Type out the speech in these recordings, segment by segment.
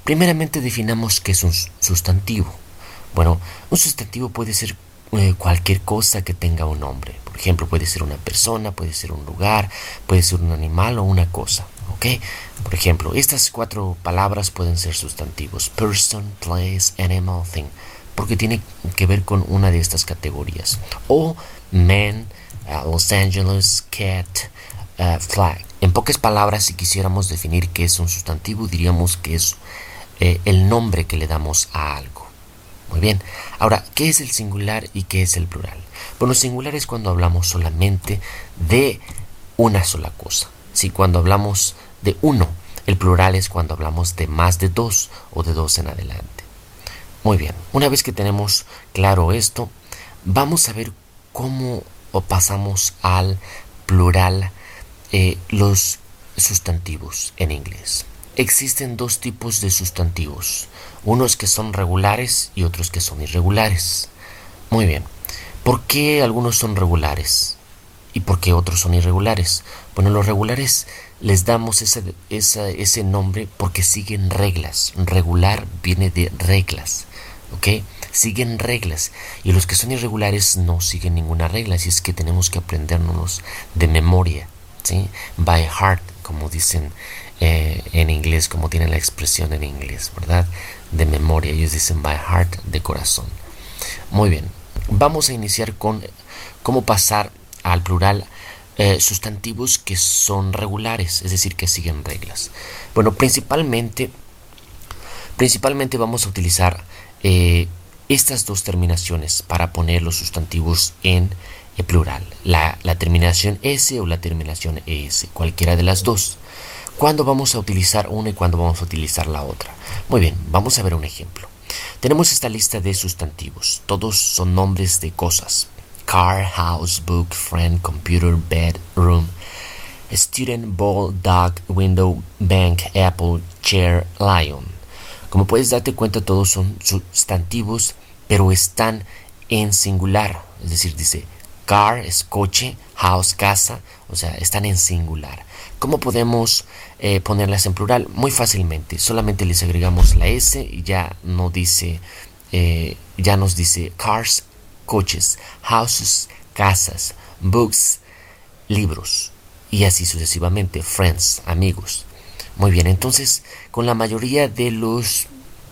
Primeramente definamos qué es un sustantivo. Bueno, un sustantivo puede ser cualquier cosa que tenga un nombre. Por ejemplo, puede ser una persona, puede ser un lugar, puede ser un animal o una cosa. ¿Ok? Por ejemplo, estas 4 palabras pueden ser sustantivos: person, place, animal, thing, porque tiene que ver con una de estas categorías. O man, Los Angeles, cat, flag. En pocas palabras, si quisiéramos definir qué es un sustantivo, diríamos que es el nombre que le damos a algo. Muy bien. Ahora, ¿qué es el singular y qué es el plural? Bueno, singular es cuando hablamos solamente de una sola cosa. Sí, cuando hablamos de uno. El plural es cuando hablamos de más de 2 o de 2 en adelante. Muy bien. Una vez que tenemos claro esto, vamos a ver cómo pasamos al plural los sustantivos en inglés. Existen 2 tipos de sustantivos, unos que son regulares y otros que son irregulares. Muy bien, ¿por qué algunos son regulares y por qué otros son irregulares? Bueno, los regulares les damos ese nombre porque siguen reglas. Regular viene de reglas, ¿ok? Siguen reglas, y los que son irregulares no siguen ninguna regla, así es que tenemos que aprendernos de memoria, ¿sí? By heart, como dicen en inglés, como tienen la expresión en inglés, ¿verdad? De memoria, ellos dicen by heart, de corazón. Muy bien, vamos a iniciar con cómo pasar al plural sustantivos que son regulares, es decir, que siguen reglas. Bueno, principalmente vamos a utilizar estas 2 terminaciones para poner los sustantivos en plural, la terminación S o la terminación ES, cualquiera de las 2. ¿Cuándo vamos a utilizar una y cuándo vamos a utilizar la otra? Muy bien, vamos a ver un ejemplo. Tenemos esta lista de sustantivos, todos son nombres de cosas: car, house, book, friend, computer, bed, room, student, ball, dog, window, bank, apple, chair, lion. Como puedes darte cuenta, todos son sustantivos, pero están en singular. Es decir, dice car es coche, house casa, o sea, están en singular. ¿Cómo podemos ponerlas en plural? Muy fácilmente, solamente les agregamos la S y ya nos dice cars, coches, houses, casas, books, libros, y así sucesivamente, friends, amigos. Muy bien, entonces con la mayoría de los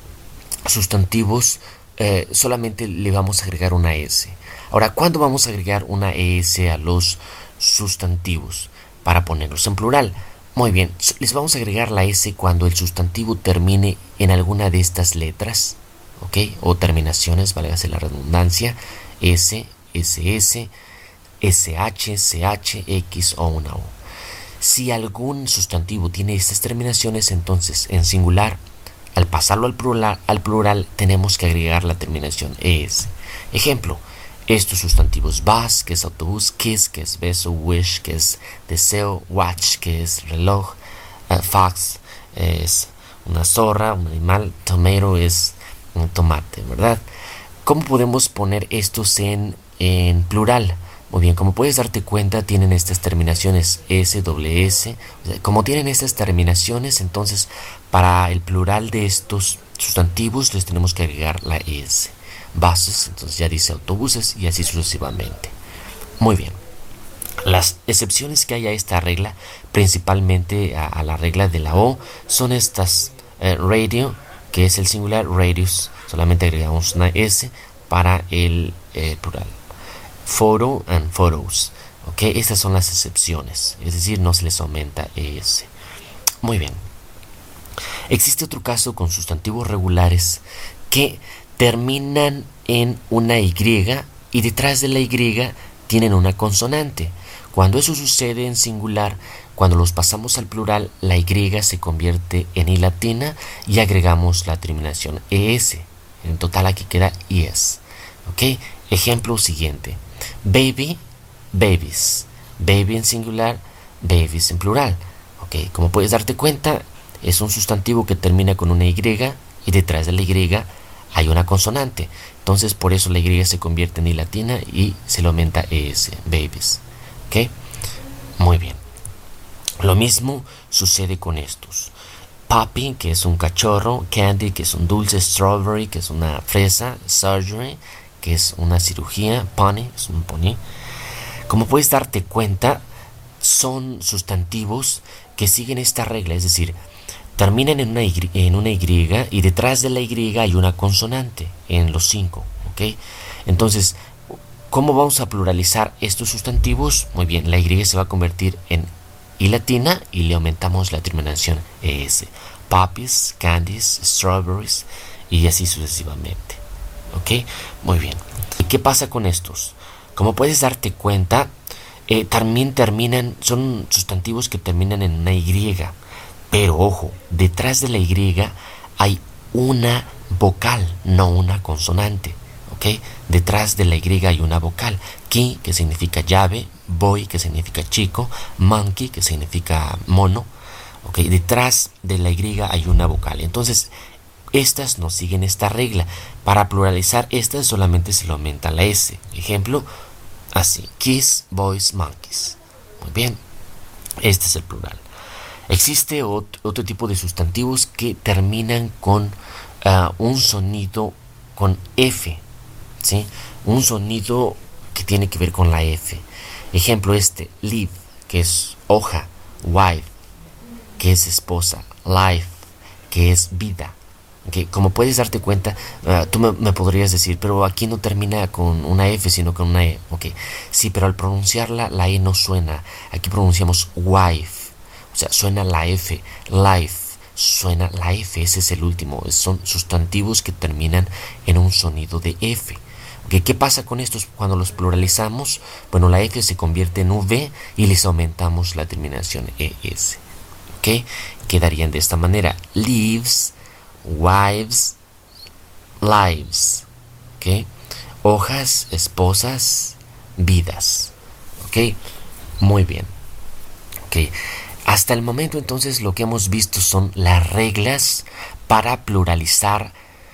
sustantivos solamente le vamos a agregar una S. Ahora, ¿cuándo vamos a agregar una ES a los sustantivos para ponerlos en plural? Muy bien, les vamos a agregar la S cuando el sustantivo termine en alguna de estas letras, ¿ok? O terminaciones, válgase la redundancia: S, SS, SH, CH, X o una O. Si algún sustantivo tiene estas terminaciones, entonces en singular, al pasarlo al plural tenemos que agregar la terminación ES. Ejemplo: estos sustantivos: bus, que es autobús; kiss, que es beso; wish, que es deseo; watch, que es reloj; fox es una zorra, un animal; tomato es un tomate, ¿verdad? ¿Cómo podemos poner estos en plural? Muy bien, como puedes darte cuenta, tienen estas terminaciones S, doble S. O sea, como tienen estas terminaciones, entonces para el plural de estos sustantivos les tenemos que agregar la S. Buses, entonces ya dice autobuses, y así sucesivamente. Muy bien. Las excepciones que hay a esta regla, principalmente a la regla de la O, son estas: radio, que es el singular; radius, solamente agregamos una S para el plural; photo and photos, ¿ok? Estas son las excepciones, es decir, no se les aumenta ES. Muy bien. Existe otro caso con sustantivos regulares que terminan en una Y y detrás de la Y tienen una consonante. Cuando eso sucede en singular, cuando los pasamos al plural, la Y se convierte en I latina y agregamos la terminación ES. En total aquí queda IS. ¿Ok? Ejemplo siguiente: baby, babies; baby en singular, babies en plural. ¿Ok? Como puedes darte cuenta, es un sustantivo que termina con una Y y detrás de la Y hay una consonante. Entonces por eso la Y se convierte en I latina y se le aumenta ES, babies. ¿Ok? Muy bien. Lo mismo sucede con estos. puppy, que es un cachorro, candy, que es un dulce, strawberry, que es una fresa, surgery, que es una cirugía, pony, es un pony. Como puedes darte cuenta, son sustantivos que siguen esta regla, es decir, terminan en una Y y detrás de la Y hay una consonante en los 5, ¿ok? Entonces, ¿cómo vamos a pluralizar estos sustantivos? Muy bien, la Y se va a convertir en I latina y le aumentamos la terminación ES. Puppies, candies, strawberries y así sucesivamente. ¿Ok? Muy bien. ¿Y qué pasa con estos? Como puedes darte cuenta, también son sustantivos que terminan en una Y. Pero ojo, detrás de la Y hay una vocal, no una consonante. ¿Ok? Detrás de la Y hay una vocal. Key, que significa llave. Boy, que significa chico. Monkey, que significa mono. ¿Ok? Detrás de la Y hay una vocal. Entonces, estas no siguen esta regla. Para pluralizar estas solamente se le aumenta la S. Ejemplo, así. Kids, boys, monkeys. Muy bien. Este es el plural. Existe otro tipo de sustantivos que terminan con un sonido con F. ¿Sí? Un sonido que tiene que ver con la F. Ejemplo leaf, que es hoja. Wife, que es esposa. Life, que es vida. Okay. Como puedes darte cuenta, tú me podrías decir, pero aquí no termina con una F, sino con una E. Okay. Sí, pero al pronunciarla, la E no suena. Aquí pronunciamos wife. O sea, suena la F. Life, suena la F. Ese es el último. Son sustantivos que terminan en un sonido de F. Okay. ¿Qué pasa con estos cuando los pluralizamos? Bueno, la F se convierte en V y les aumentamos la terminación ES. ¿Okay? Quedarían de esta manera. Leaves, wives, lives. ¿Ok? Hojas, esposas, vidas. ¿Ok? Muy bien. ¿Ok? Hasta el momento entonces lo que hemos visto son las reglas para pluralizar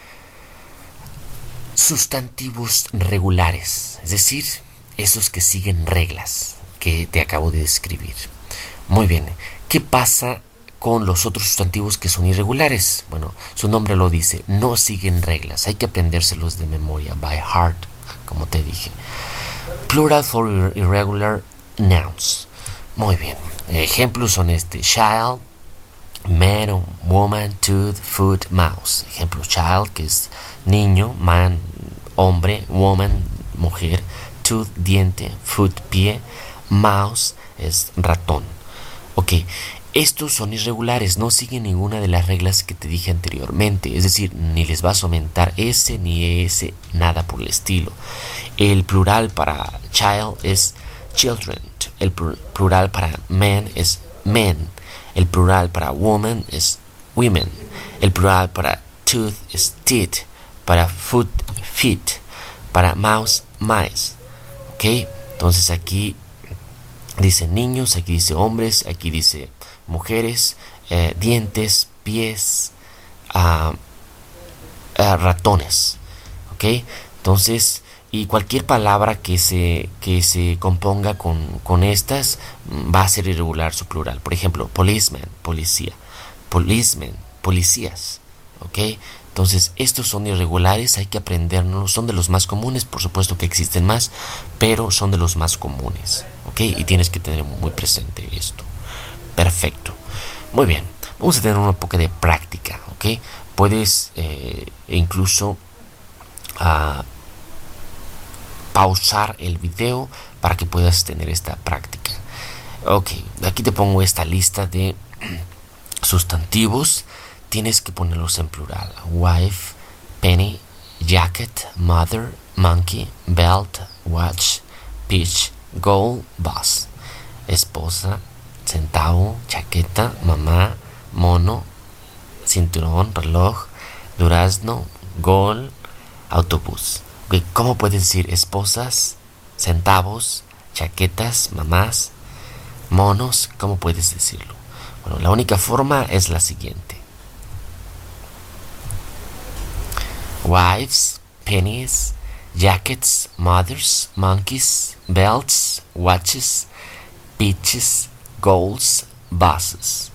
sustantivos regulares. Es decir, esos que siguen reglas que te acabo de describir. Muy bien. ¿Qué pasa con los otros sustantivos que son irregulares? Bueno, su nombre lo dice, no siguen reglas, hay que aprendérselos de memoria, by heart, como te dije. Plural for irregular nouns. Muy bien, ejemplos son child, man, woman, tooth, foot, mouse. Ejemplo, child, que es niño, man, hombre, woman, mujer, tooth, diente, foot, pie, mouse, es ratón. Ok, estos son irregulares, no siguen ninguna de las reglas que te dije anteriormente, es decir, ni les vas a aumentar S ni ES, nada por el estilo. El plural para child es children, el plural para man es men, el plural para woman es women, el plural para tooth es teeth, para foot, feet, para mouse, mice. Ok, entonces aquí dice niños, aquí dice hombres, aquí dice mujeres, dientes, pies, ratones. ¿Ok? Entonces, y cualquier palabra que se componga con estas va a ser irregular su plural. Por ejemplo, policeman, policía. Policemen, policías. ¿Ok? Entonces, estos son irregulares, hay que aprendernos. Son de los más comunes, por supuesto que existen más, pero son de los más comunes. ¿Ok? Y tienes que tener muy presente esto. Perfecto. Muy bien. Vamos a tener un poco de práctica. ¿Ok? Puedes incluso pausar el video para que puedas tener esta práctica. Ok. Aquí te pongo esta lista de sustantivos. Tienes que ponerlos en plural. Wife, penny, jacket, mother, monkey, belt, watch, peach, goal, bus. Esposa, centavo, chaqueta, mamá, mono, cinturón, reloj, durazno, goal, autobús. Okay. ¿Cómo puedes decir esposas, centavos, chaquetas, mamás, monos? ¿Cómo puedes decirlo? Bueno, la única forma es la siguiente. Wives, pennies, jackets, mothers, monkeys, belts, watches, peaches, goals, buses.